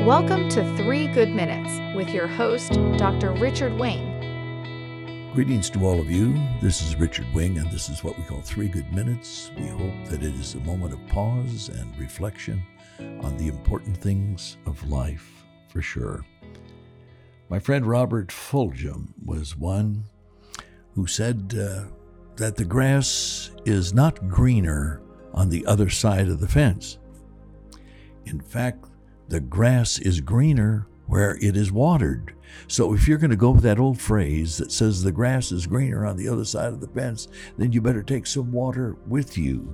Welcome to 3 Good Minutes with your host, Dr. Richard Wing. Greetings to all of you. This is Richard Wing, and this is what we call 3 Good Minutes. We hope that it is a moment of pause and reflection on the important things of life, for sure. My friend Robert Fulghum was one who said that the grass is not greener on the other side of the fence. In fact, the grass is greener where it is watered. So if you're going to go with that old phrase that says the grass is greener on the other side of the fence, then you better take some water with you.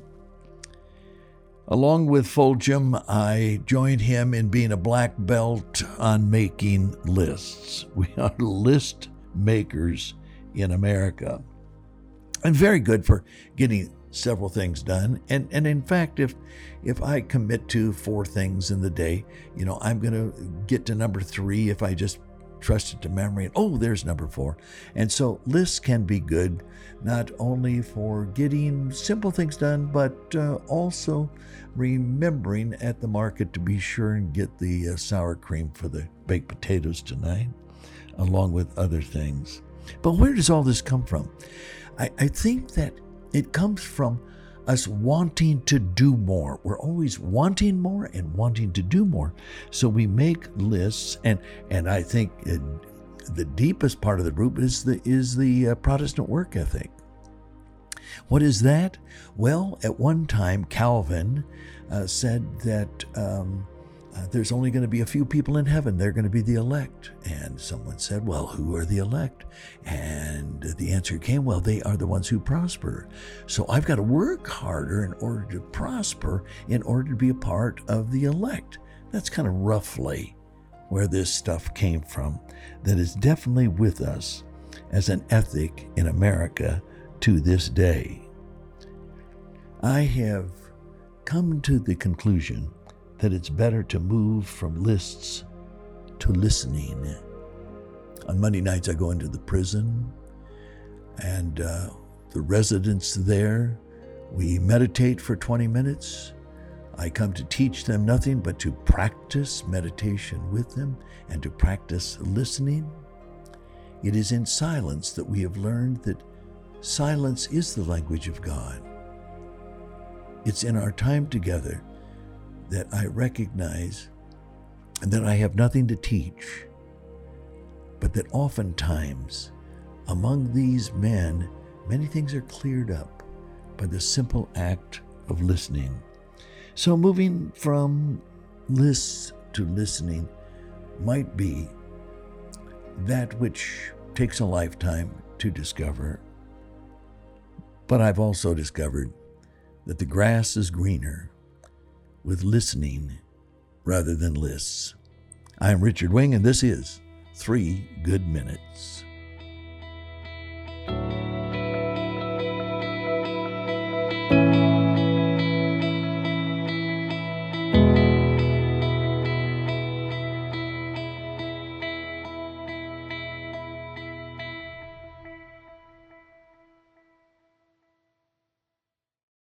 Along with Fulghum, I joined him in being a black belt on making lists. We are list makers in America. And very good for getting several things done. And in fact, if I commit to 4 things in the day, I'm going to get to number 3 if I just trust it to memory. And, oh, there's number 4. And so lists can be good, not only for getting simple things done, but also remembering at the market to be sure and get the sour cream for the baked potatoes tonight, along with other things. But where does all this come from? I think that it comes from us wanting to do more. We're always wanting more and wanting to do more. So we make lists, and I think the deepest part of the root is the Protestant work ethic. What is that? Well, at one time, Calvin said that there's only going to be a few people in heaven. They're going to be the elect. And someone said, well, who are the elect? And the answer came, well, they are the ones who prosper. So I've got to work harder in order to prosper, in order to be a part of the elect. That's kind of roughly where this stuff came from. That is definitely with us as an ethic in America to this day. I have come to the conclusion that it's better to move from lists to listening. On Monday nights, I go into the prison, and the residents there, we meditate for 20 minutes. I come to teach them nothing but to practice meditation with them and to practice listening. It is in silence that we have learned that silence is the language of God. It's in our time together that I recognize that I have nothing to teach, but that oftentimes among these men, many things are cleared up by the simple act of listening. So moving from lists to listening might be that which takes a lifetime to discover. But I've also discovered that the grass is greener with listening rather than lists. I'm Richard Wing, and this is 3 Good Minutes.